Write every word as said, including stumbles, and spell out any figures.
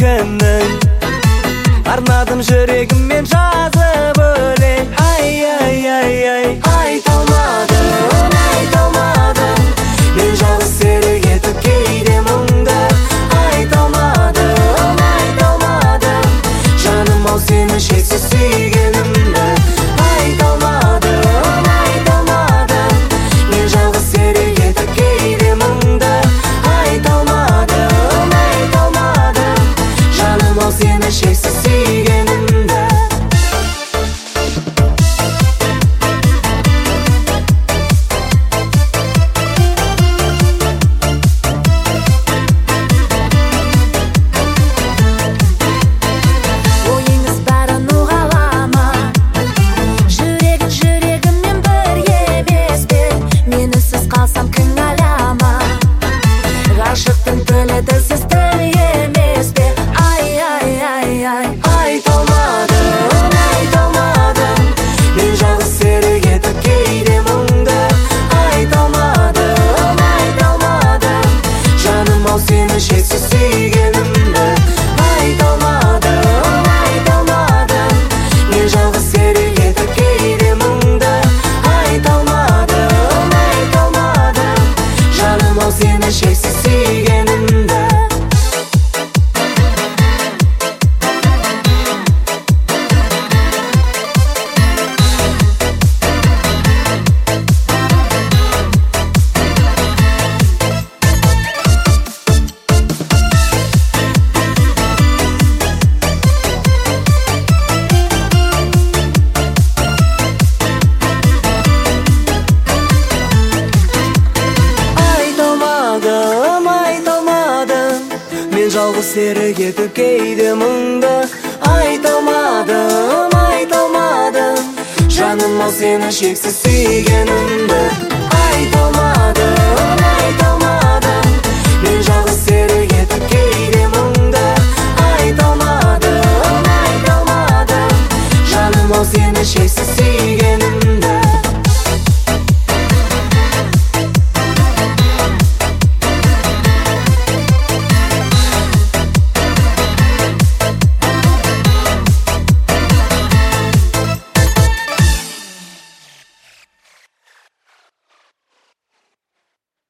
күнін арнадым жүрегіммен жазып өлең. Ай, ай, ай, ай, айта алмадым, айта алмадым, мен жалғыз серік етіп кейде мұңды. Айта алмадым, айта алмадым, жаным ау сені шексіз сүйгенімді. Айта алмадым, айта алмадым, мен жалғыз серік етіп кейде мұңды. Айта алмадым, айта алмадым, жаным ау сені шексіз сүйгенімді. Ойыңыз бәрін ұғала ма? Жүрегің жүрегіммен бір емес пе? Мен үнсіз қалсам кінәлама. Ғашықтың тілі тілсіз тіл емес пе? Ай, ай, ай, ай, Айта алмадым, айта алмадым, мен жалғыз серік етіп кейде мұңды. Айта алмадым, айта алмадым, жаным ау сені шексіз сүйгенімді. Айта алмадым, айта алмадым, мен жалғыз серік етіп кейде мұңды. Айта алмадым, айта алмадым, жаным ау сені шексіз сүйгенімді. Айта алмадым, айта алмадым, мен жалғыз серік етіп кейде мұңды. Айта алмадым, айта алмадым, жаным ау сені шексіз сүйгенімді. Айта алмадым, айта алмадым, мен жалғыз серік етіп кейде мұңды. Айта алмадым, айта алмадым, жаным ау сені шексіз сүйгенімді.